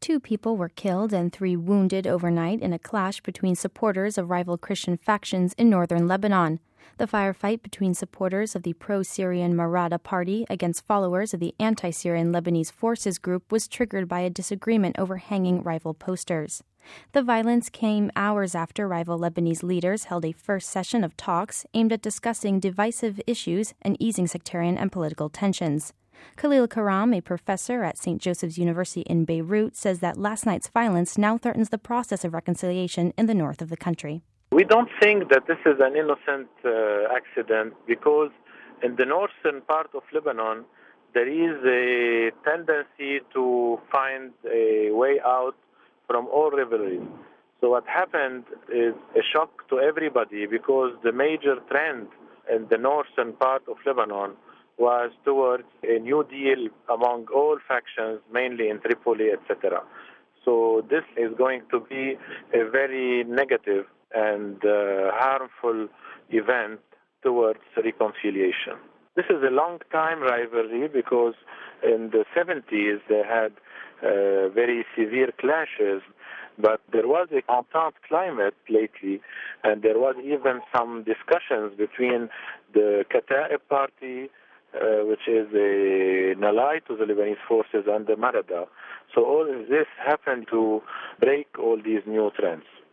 2 people were killed and 3 wounded overnight in a clash between supporters of rival Christian factions in northern Lebanon. The firefight between supporters of the pro-Syrian Marada party against followers of the anti-Syrian Lebanese Forces group was triggered by a disagreement over hanging rival posters. The violence came hours after rival Lebanese leaders held a first session of talks aimed at discussing divisive issues and easing sectarian and political tensions. Khalil Karam, a professor at St. Joseph's University in Beirut, says that last night's violence now threatens the process of reconciliation in the north of the country. We don't think that this is an innocent accident because in the northern part of Lebanon, there is a tendency to find a way out from all rivalries. So what happened is a shock to everybody because the major trend in the northern part of Lebanon was towards a new deal among all factions, mainly in Tripoli, etc. So this is going to be a very negative and harmful event towards reconciliation. This is a long-time rivalry because in the 70s they had very severe clashes, but there was a entente climate lately, and there was even some discussions between the Kataib party, which is an ally to the Lebanese forces, and the Marada. So all of this happened to break all these new trends.